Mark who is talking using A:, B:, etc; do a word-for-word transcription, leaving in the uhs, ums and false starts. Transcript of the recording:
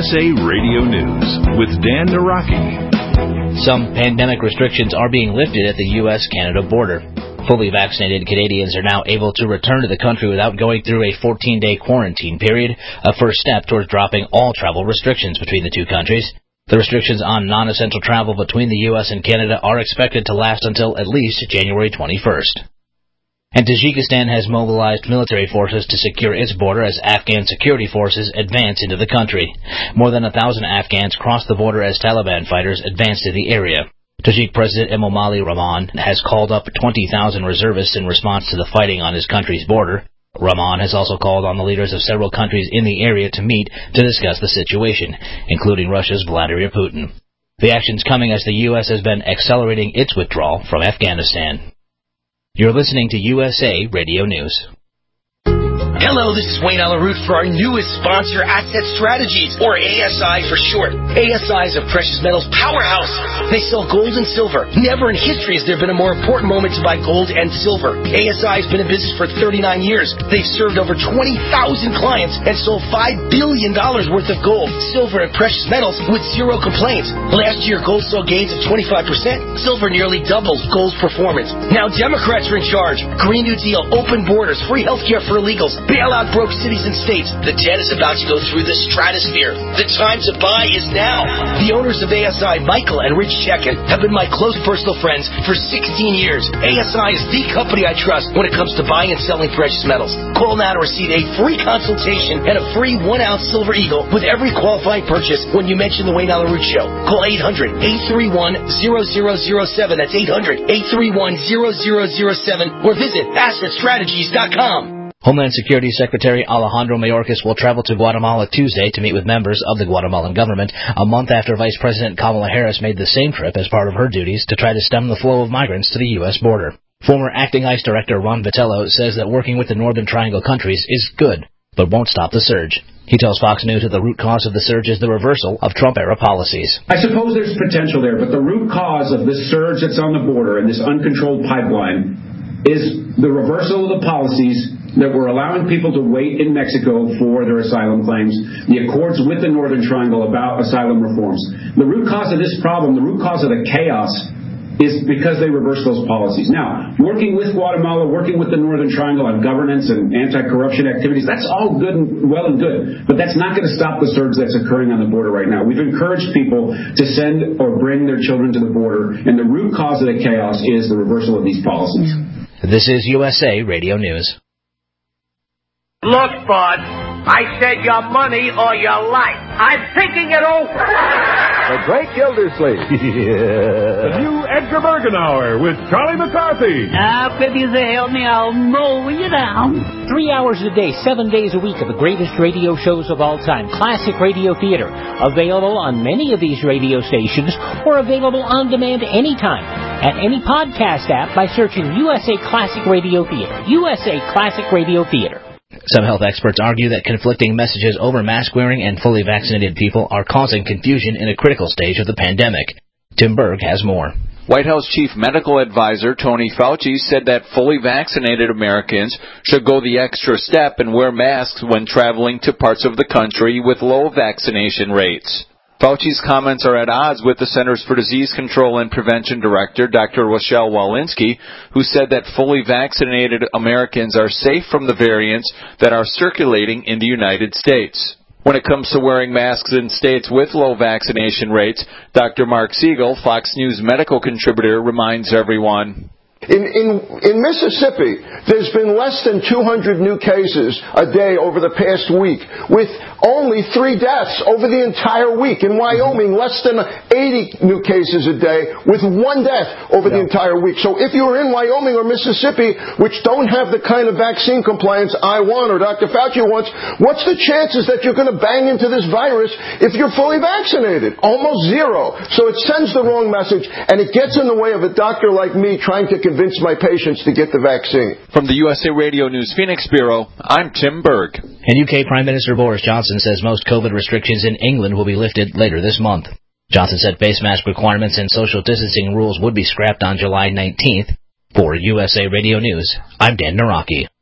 A: S A Radio News with Dan Naraki.
B: Some pandemic restrictions are being lifted at the U S Canada border. Fully vaccinated Canadians are now able to return to the country without going through a fourteen-day quarantine period, a first step towards dropping all travel restrictions between the two countries. The restrictions on non-essential travel between the U S and Canada are expected to last until at least January twenty-first. And Tajikistan has mobilized military forces to secure its border as Afghan security forces advance into the country. More than a thousand Afghans crossed the border as Taliban fighters advanced to the area. Tajik President Emomali Rahman has called up twenty thousand reservists in response to the fighting on his country's border. Rahman has also called on the leaders of several countries in the area to meet to discuss the situation, including Russia's Vladimir Putin. The action's coming as the U S has been accelerating its withdrawal from Afghanistan. You're listening to U S A Radio News.
C: Hello, this is Wayne Alaroot for our newest sponsor, Asset Strategies, or A S I for short. A S I is a precious metals powerhouse. They sell gold and silver. Never in history has there been a more important moment to buy gold and silver. A S I has been in business for thirty-nine years. They've served over twenty thousand clients and sold five billion dollars worth of gold, silver, and precious metals with zero complaints. Last year, gold saw gains of twenty-five percent. Silver nearly doubled gold's performance. Now Democrats are in charge. Green New Deal, open borders, free health care for illegals, bailout broke cities and states. The debt is about to go through the stratosphere. The time to buy is now. The owners of A S I, Michael and Rich Chekin, have been my close personal friends for sixteen years. A S I is the company I trust when it comes to buying and selling precious metals. Call now to receive a free consultation and a free one-ounce silver eagle with every qualifying purchase when you mention the Wayne Alaroot Show. Call eight hundred, eight three one, zero zero zero seven. That's eight hundred, eight three one, zero zero zero seven. Or visit asset strategies dot com.
B: Homeland Security Secretary Alejandro Mayorkas will travel to Guatemala Tuesday to meet with members of the Guatemalan government, a month after Vice President Kamala Harris made the same trip as part of her duties to try to stem the flow of migrants to the U S border. Former Acting ICE Director Ron Vitello says that working with the Northern Triangle countries is good, but won't stop the surge. He tells Fox News that the root cause of the surge is the reversal of Trump-era policies.
D: I suppose there's potential there, but the root cause of this surge that's on the border and this uncontrolled pipeline is the reversal of the policies that were allowing people to wait in Mexico for their asylum claims, the accords with the Northern Triangle about asylum reforms. The root cause of this problem, the root cause of the chaos, is because they reversed those policies. Now, working with Guatemala, working with the Northern Triangle on governance and anti-corruption activities, that's all good and well and good, but that's not going to stop the surge that's occurring on the border right now. We've encouraged people to send or bring their children to the border, and the root cause of the chaos is the reversal of these policies.
B: This is U S A Radio News.
E: Look, bud, I said your money or your life. I'm thinking it over.
F: The Great Gildersleeve.
G: The new Edgar Bergen Hour with Charlie McCarthy.
H: Now, if you say help me, I'll mow you down.
I: Three hours a day, seven days a week of the greatest radio shows of all time. Classic Radio Theater. Available on many of these radio stations or available on demand anytime at any podcast app by searching U S A Classic Radio Theater. U S A Classic Radio Theater.
B: Some health experts argue that conflicting messages over mask-wearing and fully vaccinated people are causing confusion in a critical stage of the pandemic. Tim Berg has more.
J: White House Chief Medical Advisor Tony Fauci said that fully vaccinated Americans should go the extra step and wear masks when traveling to parts of the country with low vaccination rates. Fauci's comments are at odds with the Centers for Disease Control and Prevention Director, Doctor Rochelle Walensky, who said that fully vaccinated Americans are safe from the variants that are circulating in the United States. When it comes to wearing masks in states with low vaccination rates, Doctor Mark Siegel, Fox News medical contributor, reminds everyone.
K: In, in, in Mississippi, there's been less than two hundred new cases a day over the past week, with only three deaths over the entire week. In Wyoming, less than eighty new cases a day, with one death over yeah. the entire week. So if you're in Wyoming or Mississippi, which don't have the kind of vaccine compliance I want or Doctor Fauci wants, what's the chances that you're going to bang into this virus if you're fully vaccinated? Almost zero. So it sends the wrong message, and it gets in the way of a doctor like me trying to convince my patients to get the vaccine.
J: From the U S A Radio News Phoenix Bureau, I'm Tim Berg.
B: And U K Prime Minister Boris Johnson says most COVID restrictions in England will be lifted later this month. Johnson said face mask requirements and social distancing rules would be scrapped on July nineteenth. For U S A Radio News, I'm Dan Naraki.